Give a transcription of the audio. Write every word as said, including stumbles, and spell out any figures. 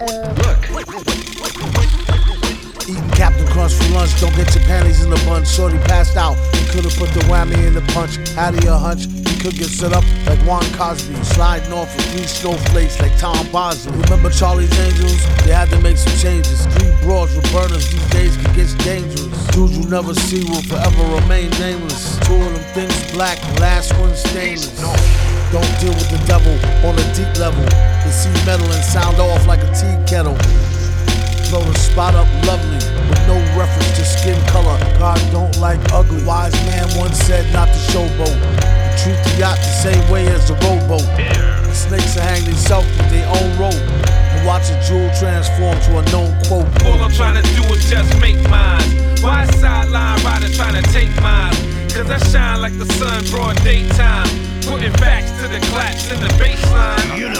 Eating Captain Crunch for lunch, don't get your panties in the bunch. Shorty passed out, you could've put the whammy in the punch. Had a hunch, you could get set up like Juan Cosby, sliding off with three snowflakes like Tom Bosley. Remember Charlie's Angels? They had to make some changes. Three broads with burners, these days can get dangerous. Dudes you never see will forever remain nameless. Two of them things black, last one stainless. Don't deal with the devil on a deep level. They see metal and sound off like a tea kettle. Blow the spot up lovely, with no reference to skin color. God don't like ugly. Wise man once said not to showboat. You treat the yacht the same way as the rowboat. The snakes will hang themselves with their own rope and watch a jewel transform to a known quote. All I'm trying to do is just make mine. Why sideline rider trying to take mine? Cause I shine like the sun broad daytime, putting facts to the claps in the baseline.